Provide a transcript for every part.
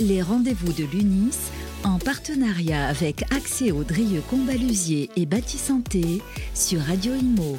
Les rendez-vous de l'UNIS, en partenariat avec Axéo Drieux-Combalusier et Bâti-Santé sur Radio Imo.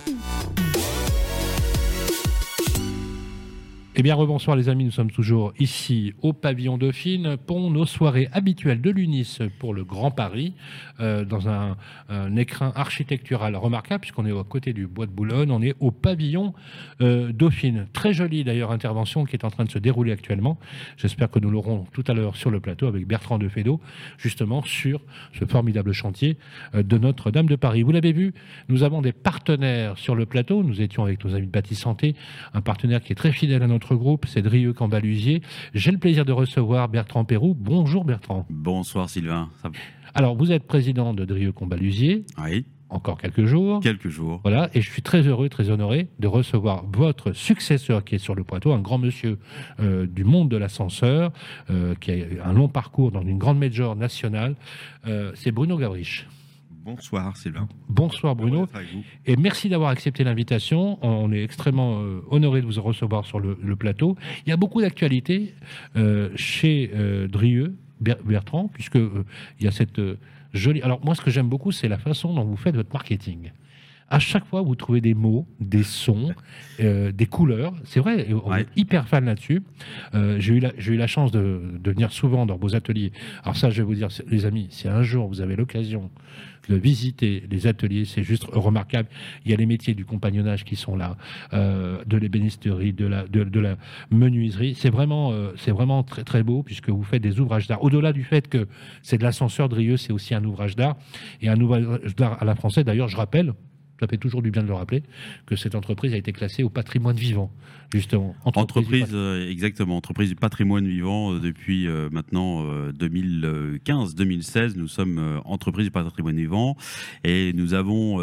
Eh bien, rebonsoir les amis, nous sommes toujours ici au pavillon Dauphine pour nos soirées habituelles de l'UNIS pour le Grand Paris, dans un écrin architectural remarquable, puisqu'on est à côté du Bois de Boulogne, on est au pavillon Dauphine. Très jolie d'ailleurs intervention qui est en train de se dérouler actuellement. J'espère que nous l'aurons tout à l'heure sur le plateau avec Bertrand Defedo, justement sur ce formidable chantier de Notre-Dame de Paris. Vous l'avez vu, nous avons des partenaires sur le plateau. Nous étions avec nos amis de Bâti-Santé, un partenaire qui est très fidèle à notre groupe, c'est Drieux-Combalusier. J'ai le plaisir de recevoir Bertrand Péroux. Bonjour Bertrand. Bonsoir Sylvain. Alors, vous êtes président de Drieux-Combalusier. Oui. Encore quelques jours. Quelques jours. Voilà, et je suis très heureux, très honoré de recevoir votre successeur qui est sur le plateau, un grand monsieur du monde de l'ascenseur, qui a un long parcours dans une grande major nationale. C'est Bruno Gavriche. Bonsoir Sylvain. Bonsoir Bruno. Et merci d'avoir accepté l'invitation. On est extrêmement honoré de vous recevoir sur le plateau. Il y a beaucoup d'actualités chez Drieux, Bertrand, puisque il y a cette jolie... Alors moi, ce que j'aime beaucoup, c'est la façon dont vous faites votre marketing. À chaque fois, vous trouvez des mots, des sons, des couleurs. C'est vrai, on est hyper fan là-dessus. J'ai eu la chance de venir souvent dans vos ateliers. Alors ça, je vais vous dire, les amis, si un jour vous avez l'occasion de visiter les ateliers, c'est juste remarquable. Il y a les métiers du compagnonnage qui sont là, de l'ébénisterie, de la menuiserie. C'est vraiment très très beau puisque vous faites des ouvrages d'art. Au-delà du fait que c'est de l'ascenseur Drieux, c'est aussi un ouvrage d'art et un ouvrage d'art à la française. D'ailleurs, je rappelle, ça fait toujours du bien de le rappeler, que cette entreprise a été classée au patrimoine vivant, justement. Exactement, entreprise du patrimoine vivant depuis maintenant 2015-2016. Nous sommes entreprise du patrimoine vivant et nous avons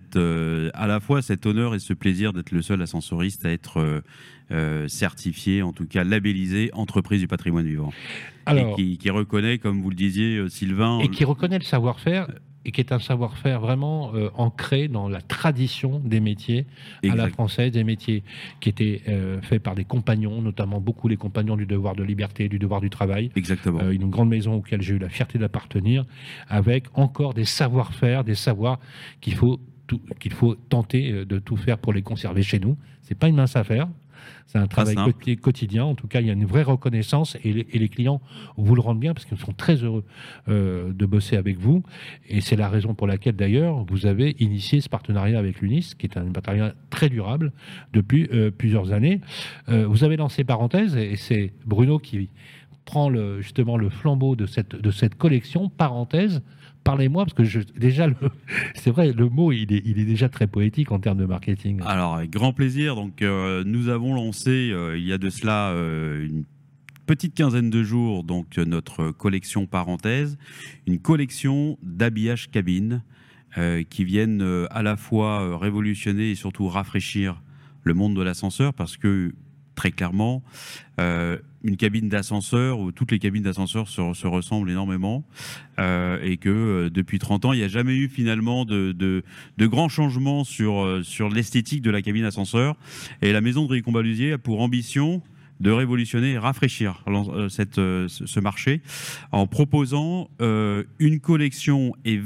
à la fois cet honneur et ce plaisir d'être le seul ascensoriste à être certifié, en tout cas labellisé entreprise du patrimoine vivant. Alors, et qui reconnaît, comme vous le disiez Sylvain... Et qui reconnaît le savoir-faire et qui est un savoir-faire vraiment ancré dans la tradition des métiers à la française, des métiers qui étaient faits par des compagnons, notamment beaucoup les compagnons du devoir de liberté, du devoir du travail. Exactement. Une grande maison auquel j'ai eu la fierté d'appartenir, avec encore des savoir-faire, des savoirs qu'il faut tenter de tout faire pour les conserver chez nous. C'est pas une mince affaire. C'est un travail quotidien. En tout cas, il y a une vraie reconnaissance et les clients vous le rendent bien parce qu'ils sont très heureux de bosser avec vous. Et c'est la raison pour laquelle, d'ailleurs, vous avez initié ce partenariat avec l'UNIS, qui est un partenariat très durable depuis plusieurs années. Vous avez lancé Parenthèse et c'est Bruno qui prend justement le flambeau de cette collection Parenthèse. Parlez-moi, parce que c'est vrai, le mot, il est déjà très poétique en termes de marketing. Alors, avec grand plaisir. Donc, nous avons lancé, il y a de cela une petite quinzaine de jours, donc notre collection Parenthèse, une collection d'habillage cabine qui viennent à la fois révolutionner et surtout rafraîchir le monde de l'ascenseur, parce que, très clairement, une cabine d'ascenseur, où toutes les cabines d'ascenseur se ressemblent énormément, et que depuis 30 ans, il n'y a jamais eu finalement de grands changements sur l'esthétique de la cabine d'ascenseur. Et la maison de Drieux-Combalusier a pour ambition de révolutionner et rafraîchir ce marché en proposant une collection et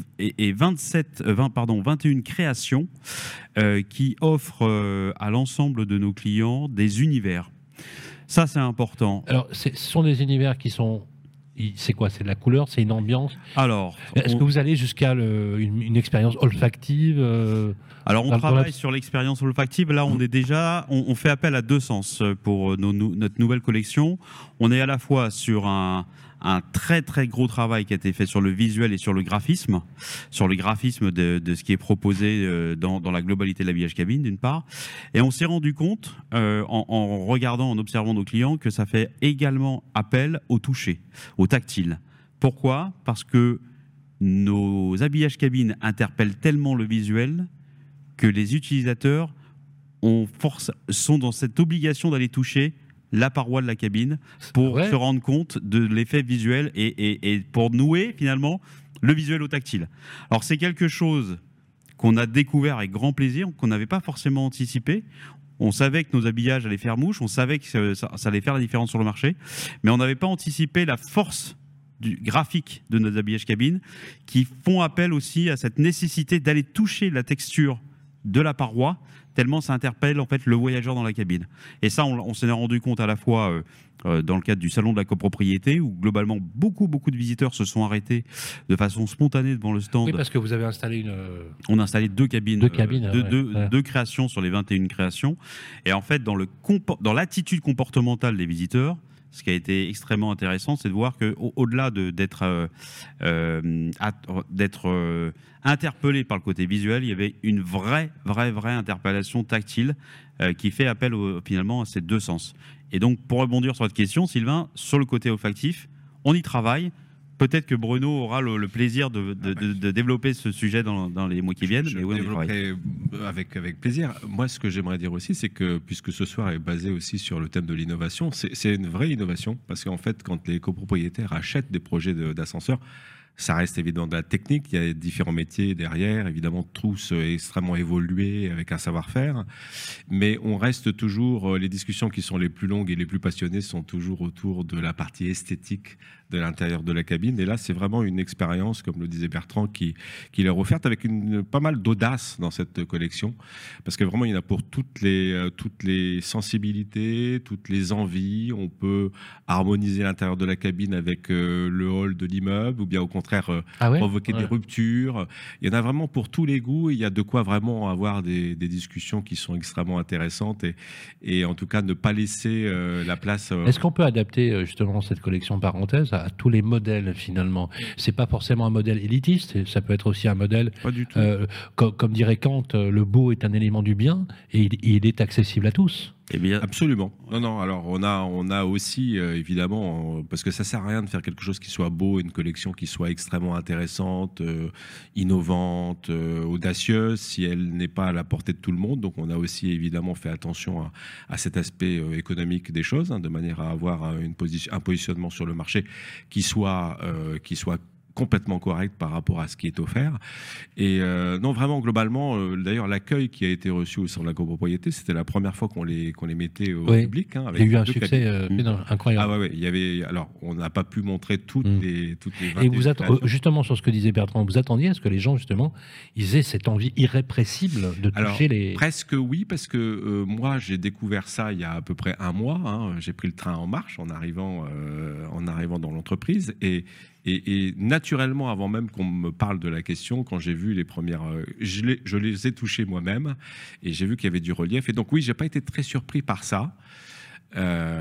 21 créations qui offrent à l'ensemble de nos clients des univers. Ça, c'est important. Alors, ce sont des univers qui sont... C'est quoi? C'est de la couleur? C'est une ambiance? Alors, est-ce que vous allez jusqu'à une expérience olfactive Alors, on travaille sur l'expérience olfactive. Là, on fait appel à deux sens pour notre nouvelle collection. On est à la fois sur un très très gros travail qui a été fait sur le visuel et sur le graphisme de ce qui est proposé dans la globalité de l'habillage cabine, d'une part. Et on s'est rendu compte, en regardant, en observant nos clients, que ça fait également appel au toucher, au tactile. Pourquoi? Parce que nos habillages cabines interpellent tellement le visuel que les utilisateurs sont dans cette obligation d'aller toucher la paroi de la cabine pour se rendre compte de l'effet visuel et pour nouer finalement le visuel au tactile. Alors c'est quelque chose qu'on a découvert avec grand plaisir, qu'on n'avait pas forcément anticipé. On savait que nos habillages allaient faire mouche, on savait que ça allait faire la différence sur le marché, mais on n'avait pas anticipé la force du graphique de nos habillages cabines qui font appel aussi à cette nécessité d'aller toucher la texture de la paroi, tellement ça interpelle en fait le voyageur dans la cabine. Et ça, on s'en est rendu compte à la fois dans le cadre du salon de la copropriété, où globalement beaucoup de visiteurs se sont arrêtés de façon spontanée devant le stand. Oui, parce que vous avez installé On a installé deux cabines, deux créations sur les 21 créations. Et en fait, dans l'attitude comportementale des visiteurs, ce qui a été extrêmement intéressant, c'est de voir qu'au-delà d'être interpellé par le côté visuel, il y avait une vraie interpellation tactile qui fait appel finalement à ces deux sens. Et donc, pour rebondir sur votre question, Sylvain, sur le côté olfactif, on y travaille. Peut-être que Bruno aura le plaisir de développer ce sujet dans les mois qui viennent. Je développerai avec plaisir. Moi, ce que j'aimerais dire aussi, c'est que, puisque ce soir est basé aussi sur le thème de l'innovation, c'est une vraie innovation, parce qu'en fait, quand les copropriétaires achètent des projets d'ascenseurs, ça reste évidemment de la technique, il y a différents métiers derrière, évidemment tous extrêmement évolués avec un savoir-faire, mais on reste toujours, les discussions qui sont les plus longues et les plus passionnées sont toujours autour de la partie esthétique de l'intérieur de la cabine. Et là, c'est vraiment une expérience, comme le disait Bertrand, qui leur est offerte avec pas mal d'audace dans cette collection, parce que vraiment, il y en a pour toutes les sensibilités, toutes les envies. On peut harmoniser l'intérieur de la cabine avec le hall de l'immeuble, ou bien au contraire provoquer des ruptures. Il y en a vraiment pour tous les goûts. Il y a de quoi vraiment avoir des discussions qui sont extrêmement intéressantes et en tout cas ne pas laisser la place. Est-ce qu'on peut adapter justement cette collection parenthèse à tous les modèles finalement? C'est pas forcément un modèle élitiste, ça peut être aussi un modèle, pas du tout. Comme dirait Kant, le beau est un élément du bien et il est accessible à tous. Eh bien, absolument. Non. Alors, on a aussi évidemment, parce que ça sert à rien de faire quelque chose qui soit beau, une collection qui soit extrêmement intéressante, innovante, audacieuse, si elle n'est pas à la portée de tout le monde. Donc, on a aussi évidemment fait attention à cet aspect économique des choses, de manière à avoir un positionnement sur le marché qui soit complètement correct par rapport à ce qui est offert. Et non, vraiment, globalement, d'ailleurs, l'accueil qui a été reçu au sein de la copropriété, c'était la première fois qu'on les mettait au public. Avec il y a eu un succès incroyable. Ah ouais, il y avait, alors, on n'a pas pu montrer toutes les 20. Et vous justement, sur ce que disait Bertrand, vous attendiez à ce que les gens, justement, ils aient cette envie irrépressible de toucher les... Presque oui, parce que moi, j'ai découvert ça il y a à peu près un mois. J'ai pris le train en marche en arrivant dans l'entreprise. Et naturellement, avant même qu'on me parle de la question, quand j'ai vu les premières... je les ai touchés moi-même, et j'ai vu qu'il y avait du relief. Et donc oui, j'ai pas été très surpris par ça. Il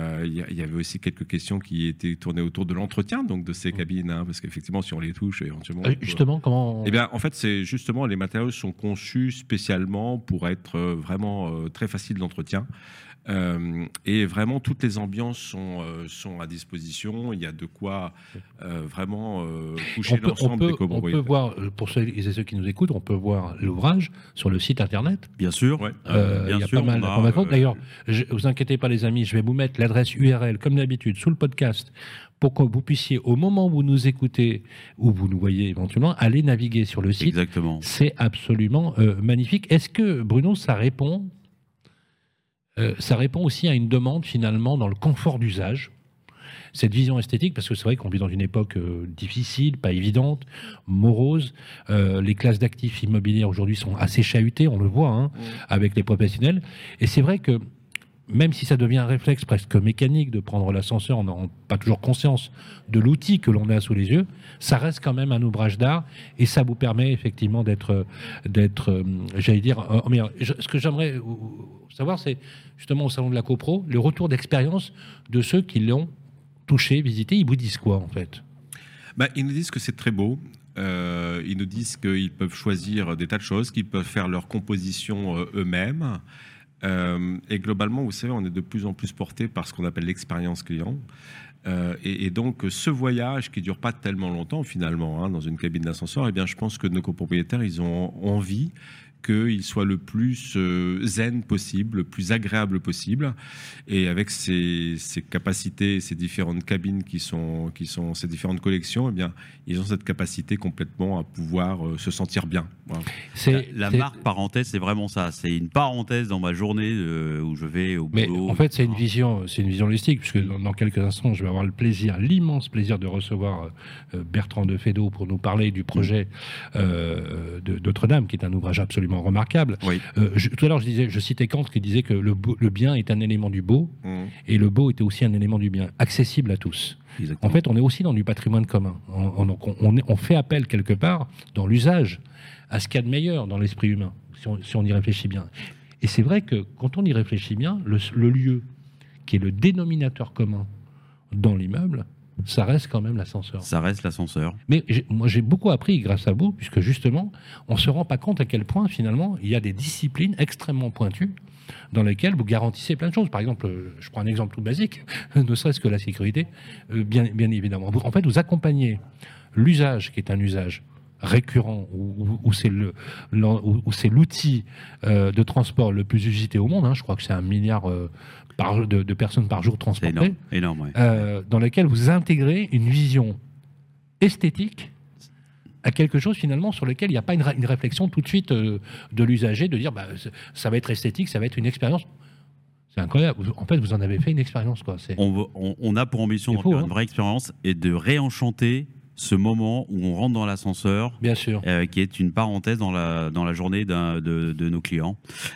y avait aussi quelques questions qui étaient tournées autour de l'entretien donc de ces cabines, parce qu'effectivement, si on les touche éventuellement... Justement, comment... Eh bien, en fait, c'est justement, les matériaux sont conçus spécialement pour être vraiment très faciles d'entretien. Et vraiment toutes les ambiances sont à disposition. Il y a de quoi vraiment toucher l'ensemble des copropriétaires. On peut voir, pour ceux et ceux qui nous écoutent, on peut voir l'ouvrage sur le site internet. Bien sûr. Il y a pas mal d'informations. D'ailleurs, vous inquiétez pas les amis, je vais vous mettre l'adresse URL comme d'habitude sous le podcast pour que vous puissiez, au moment où vous nous écoutez ou vous nous voyez éventuellement, aller naviguer sur le site. Exactement. C'est absolument magnifique. Est-ce que, Bruno, ça répond aussi à une demande finalement dans le confort d'usage, cette vision esthétique, parce que c'est vrai qu'on vit dans une époque difficile, pas évidente, morose. Les classes d'actifs immobiliers aujourd'hui sont assez chahutées, on le voit, avec les professionnels. Et c'est vrai que même si ça devient un réflexe presque mécanique de prendre l'ascenseur en n'ayant pas toujours conscience de l'outil que l'on a sous les yeux, ça reste quand même un ouvrage d'art et ça vous permet effectivement d'être j'allais dire, ce que j'aimerais savoir, c'est justement au salon de la copro, le retour d'expérience de ceux qui l'ont touché, visité. Ils vous disent quoi en fait? Ils nous disent que c'est très beau. Ils nous disent qu'ils peuvent choisir des tas de choses, qu'ils peuvent faire leur composition eux-mêmes. Et globalement, vous savez, on est de plus en plus porté par ce qu'on appelle l'expérience client. Et donc, ce voyage qui ne dure pas tellement longtemps, finalement, dans une cabine d'ascenseur, eh bien, je pense que nos copropriétaires, ils ont envie qu'il soit le plus zen possible, le plus agréable possible, et avec ces capacités, ces différentes cabines qui sont ces différentes collections, eh bien, ils ont cette capacité complètement à pouvoir se sentir bien. Voilà. La marque parenthèse, c'est vraiment ça. C'est une parenthèse dans ma journée où je vais au boulot. Mais en fait, c'est une vision holistique, puisque dans quelques instants, je vais avoir l'immense plaisir de recevoir Bertrand de Fédot pour nous parler du projet de Notre-Dame, qui est un ouvrage absolument remarquable. Oui. Tout à l'heure, je citais Kant qui disait que le bien est un élément du beau, et le beau était aussi un élément du bien, accessible à tous. Exactement. En fait, on est aussi dans du patrimoine commun. On fait appel quelque part, dans l'usage, à ce qu'il y a de meilleur dans l'esprit humain, si on y réfléchit bien. Et c'est vrai que quand on y réfléchit bien, le lieu qui est le dénominateur commun dans l'immeuble, ça reste quand même l'ascenseur. Ça reste l'ascenseur. Mais moi, j'ai beaucoup appris grâce à vous, puisque justement, on ne se rend pas compte à quel point, finalement, il y a des disciplines extrêmement pointues dans lesquelles vous garantissez plein de choses. Par exemple, je prends un exemple tout basique, ne serait-ce que la sécurité, bien évidemment. En fait, vous accompagnez l'usage, qui est un usage récurrent, où c'est l'outil de transport le plus usité au monde. Je crois que c'est 1 milliard de personnes par jour transportées. C'est énorme, ouais. Dans lequel vous intégrez une vision esthétique à quelque chose finalement sur lequel il n'y a pas une réflexion tout de suite de l'usager, de dire ça va être esthétique, ça va être une expérience. C'est incroyable. En fait, vous en avez fait une expérience, quoi. On a pour ambition de faire une vraie expérience et de réenchanter ce moment où on rentre dans l'ascenseur, bien sûr, qui est une parenthèse dans la journée de nos clients.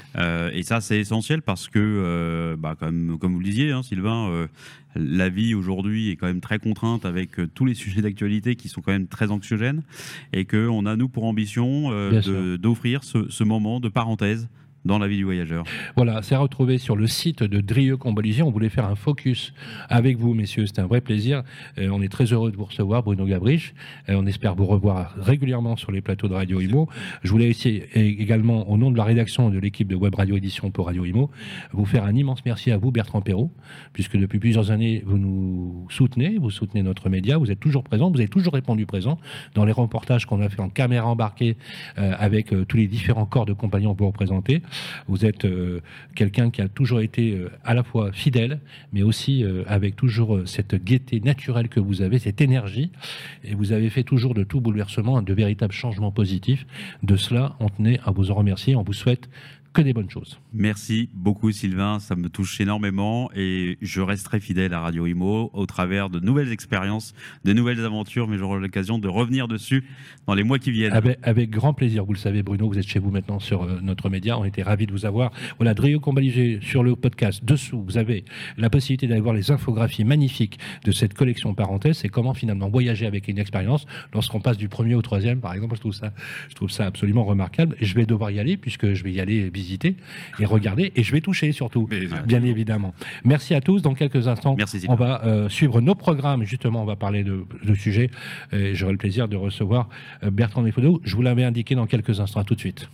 Et ça, c'est essentiel parce que, comme vous le disiez, Sylvain, la vie aujourd'hui est quand même très contrainte avec tous les sujets d'actualité qui sont quand même très anxiogènes, et qu'on a, nous, pour ambition d'offrir ce moment de parenthèse dans la vie du voyageur. Voilà, c'est retrouvé sur le site de Drieux-Combalusier. On voulait faire un focus avec vous, messieurs. C'était un vrai plaisir. On est très heureux de vous recevoir, Bruno Gabrich. On espère vous revoir régulièrement sur les plateaux de Radio Imo. Je voulais également, au nom de la rédaction et de l'équipe de Web Radio Édition pour Radio Imo, vous faire un immense merci à vous, Bertrand Perrault, puisque depuis plusieurs années, vous nous soutenez, vous soutenez notre média, vous êtes toujours présent, vous avez toujours répondu présent dans les reportages qu'on a fait en caméra embarquée avec tous les différents corps de compagnons pour vous représenter. Vous êtes quelqu'un qui a toujours été à la fois fidèle, mais aussi avec toujours cette gaieté naturelle que vous avez, cette énergie. Et vous avez fait toujours de tout bouleversement de véritables changements positifs. De cela, on tenait à vous en remercier. On vous souhaite que des bonnes choses. Merci beaucoup, Sylvain, ça me touche énormément et je resterai fidèle à Radio Imo au travers de nouvelles expériences, de nouvelles aventures, mais j'aurai l'occasion de revenir dessus dans les mois qui viennent. Avec grand plaisir. Vous le savez, Bruno, vous êtes chez vous maintenant sur notre média. On était ravis de vous avoir. Voilà, Drieux-Combalusier sur le podcast. Dessous, vous avez la possibilité d'aller voir les infographies magnifiques de cette collection parenthèse. C'est comment finalement voyager avec une expérience lorsqu'on passe du premier au troisième, par exemple. Je trouve ça absolument remarquable. Et je vais devoir y aller puisque je vais y aller visiter et regarder, et je vais toucher surtout, bien évidemment. Merci à tous. Dans quelques instants, on va suivre nos programmes. Justement, on va parler de sujets. J'aurai le plaisir de recevoir Bertrand de Fédot. Je vous l'avais indiqué dans quelques instants. À tout de suite.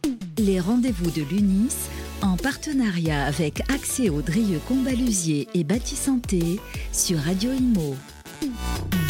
Les rendez-vous de l'UNIS, en partenariat avec Axéo Drieux-Combalusier et Bâti Santé sur Radio Imo.